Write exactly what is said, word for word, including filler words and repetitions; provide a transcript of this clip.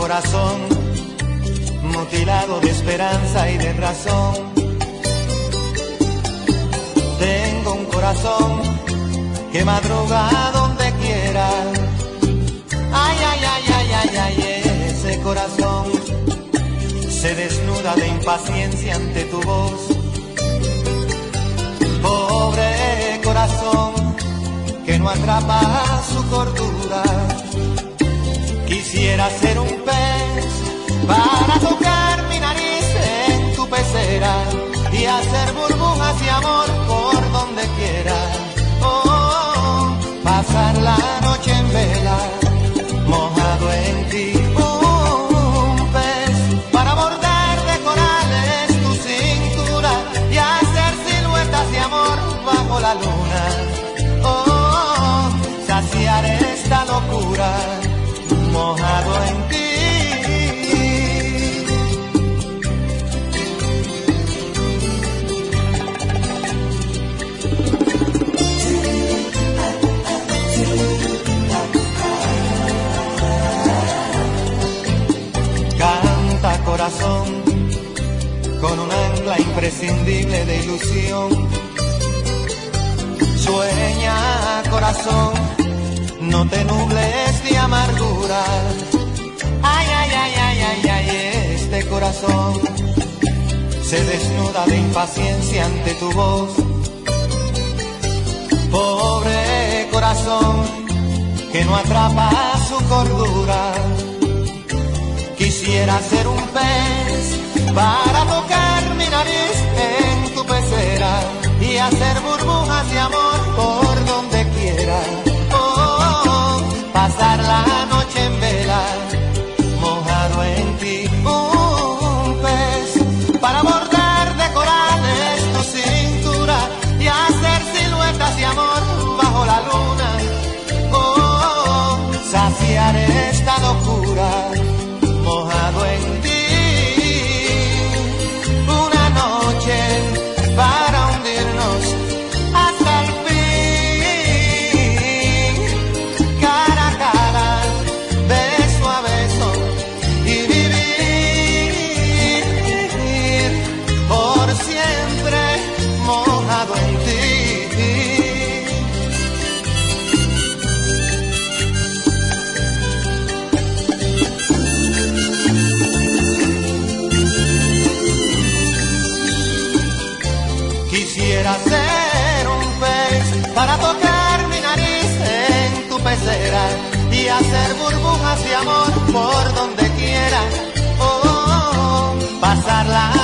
corazón mutilado de esperanza y de razón. Tengo un corazón que madruga donde quiera. Ay, ay, ay, ay, ay, ay, ese corazón se desnuda de impaciencia ante tu voz. Pobre corazón que no atrapa su cordura. Quisiera ser un pez para tocar mi nariz en tu pecera y hacer burbujas y amor por donde quiera. Oh, pasar la noche en vela, mojado en ti. Un pez para bordar de corales tu cintura y hacer siluetas de amor bajo la luna. Oh, saciar esta locura, mojado en ti. Canta corazón con un ancla imprescindible de ilusión. Sueña corazón, no te nubles de amargura. Ay, ay, ay, ay, ay, ay, este corazón se desnuda de impaciencia ante tu voz. Pobre corazón que no atrapa su cordura. Quisiera ser un pez para tocar mi nariz en tu pecera y hacer burbujas de amor por donde quiera. Pasar la noche en vela, mojado en ti. Un pez para bordar de corales tu cintura y hacer siluetas de amor bajo la luna. Oh, saciar esta locura, mojado en ti. Una noche para hundirnos hasta el fin. Quisiera ser un pez para tocar mi nariz en tu pecera y hacer burbujas de amor por donde quiera. Oh, pasar la